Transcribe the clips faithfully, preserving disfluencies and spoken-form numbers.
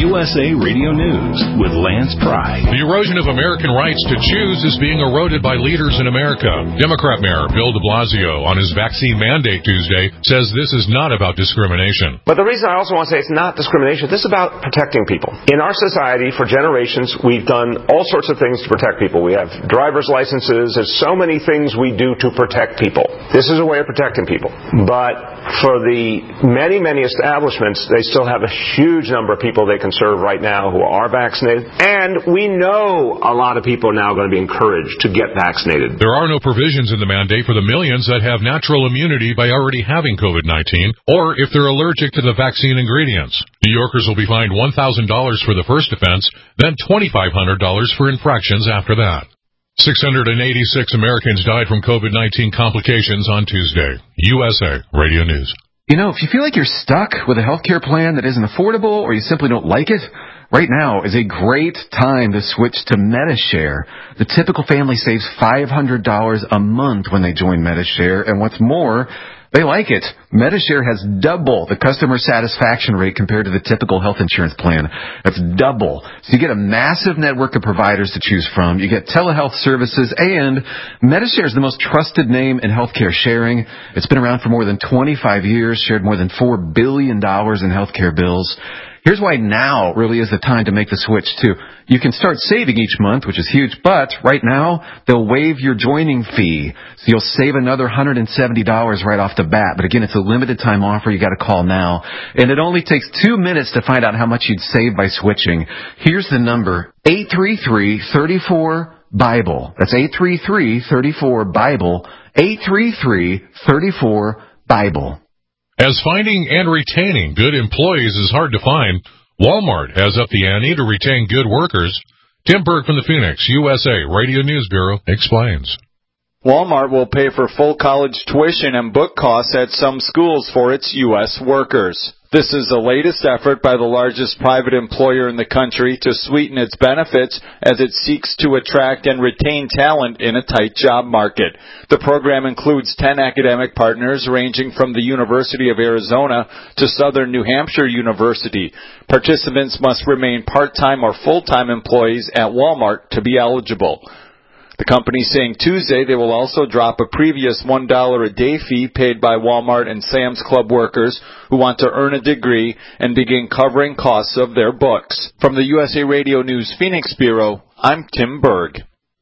U S A Radio News with Lance Pry. The erosion of American rights to choose is being eroded by leaders in America. Democrat Mayor Bill de Blasio, on his vaccine mandate Tuesday, says this is not about discrimination. But the reason I also want to say it's not discrimination, this is about protecting people. In our society, for generations, we've done all sorts of things to protect people. We have driver's licenses. There's so many things we do to protect people. This is a way of protecting people. But for the many, many establishments, they still have a huge number of people they can serve right now who are vaccinated. And we know a lot of people are now going to be encouraged to get vaccinated. There are no provisions in the mandate for the millions that have natural immunity by already having COVID nineteen, or if they're allergic to the vaccine ingredients. New Yorkers will be fined one thousand dollars for the first offense, then twenty-five hundred dollars for infractions after that. six hundred eighty-six Americans died from COVID nineteen complications on Tuesday. U S A Radio News. You know, if you feel like you're stuck with a healthcare plan that isn't affordable or you simply don't like it, right now is a great time to switch to Medi-Share. The typical family saves five hundred dollars a month when they join Medi-Share, and what's more, they like it. Medi-Share has double the customer satisfaction rate compared to the typical health insurance plan. That's double. So you get a massive network of providers to choose from. You get telehealth services, and Medi-Share is the most trusted name in healthcare sharing. It's been around for more than twenty-five years, shared more than four billion dollars in healthcare bills. Here's why now really is the time to make the switch, too. You can start saving each month, which is huge, but right now, they'll waive your joining fee. So you'll save another one hundred seventy dollars right off the bat. But again, it's a limited time offer. You got to call now. And it only takes two minutes to find out how much you'd save by switching. Here's the number, eight three three, three four, BIBLE. That's eight three three, three four, BIBLE. eight three three, three four, BIBLE. As finding and retaining good employees is hard to find, Walmart has upped the ante to retain good workers. Tim Berg from the Phoenix, U S A Radio News Bureau, explains. Walmart will pay for full college tuition and book costs at some schools for its U S workers. This is the latest effort by the largest private employer in the country to sweeten its benefits as it seeks to attract and retain talent in a tight job market. The program includes ten academic partners ranging from the University of Arizona to Southern New Hampshire University. Participants must remain part-time or full-time employees at Walmart to be eligible. The company saying Tuesday they will also drop a previous one dollar a day fee paid by Walmart and Sam's Club workers who want to earn a degree and begin covering costs of their books. From the U S A Radio News Phoenix Bureau, I'm Tim Berg.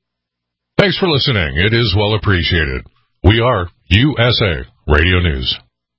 Thanks for listening. It is well appreciated. We are U S A Radio News.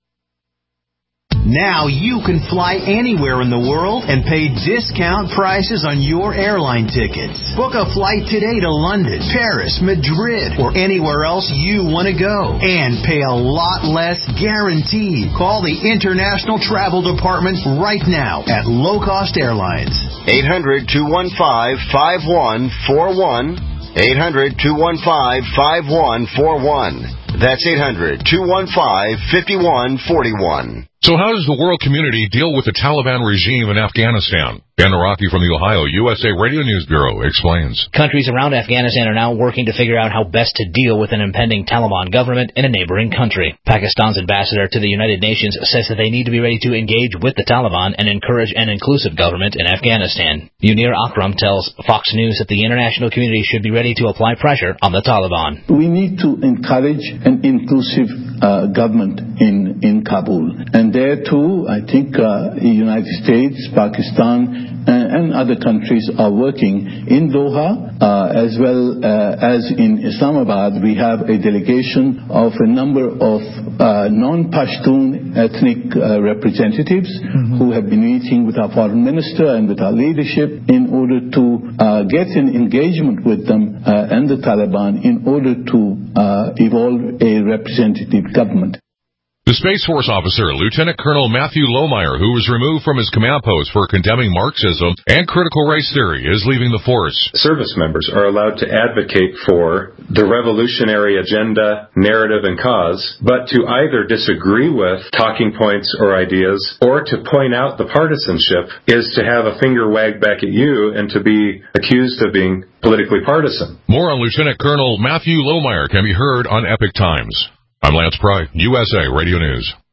Now you can fly anywhere in the world and pay discount prices on your airline tickets. Book a flight today to London, Paris, Madrid, or anywhere else you want to go. And pay a lot less guaranteed. Call the International Travel Department right now at Low Cost Airlines. eight hundred, two one five, five one four one. eight hundred, two one five, five one four one. That's eight hundred, two one five, five one four one. So how does the world community deal with the Taliban regime in Afghanistan? Ben Araki from the Ohio U S A Radio News Bureau explains. Countries around Afghanistan are now working to figure out how best to deal with an impending Taliban government in a neighboring country. Pakistan's ambassador to the United Nations says that they need to be ready to engage with the Taliban and encourage an inclusive government in Afghanistan. Munir Akram tells Fox News that the international community should be ready to apply pressure on the Taliban. We need to encourage an inclusive uh, government in, in Kabul. And there too, I think uh, the United States, Pakistan, and other countries are working. In Doha, uh, as well uh, as in Islamabad, we have a delegation of a number of uh, non-Pashtun ethnic uh, representatives mm-hmm. who have been meeting with our foreign minister and with our leadership in order to uh, get an engagement with them uh, and the Taliban in order to uh, evolve a representative government. The Space Force officer, Lieutenant Colonel Matthew Lohmeyer, who was removed from his command post for condemning Marxism and critical race theory, is leaving the force. Service members are allowed to advocate for the revolutionary agenda, narrative, and cause, but to either disagree with talking points or ideas, or to point out the partisanship, is to have a finger wagged back at you and to be accused of being politically partisan. More on Lieutenant Colonel Matthew Lohmeyer can be heard on Epic Times. I'm Lance Pry, U S A Radio News.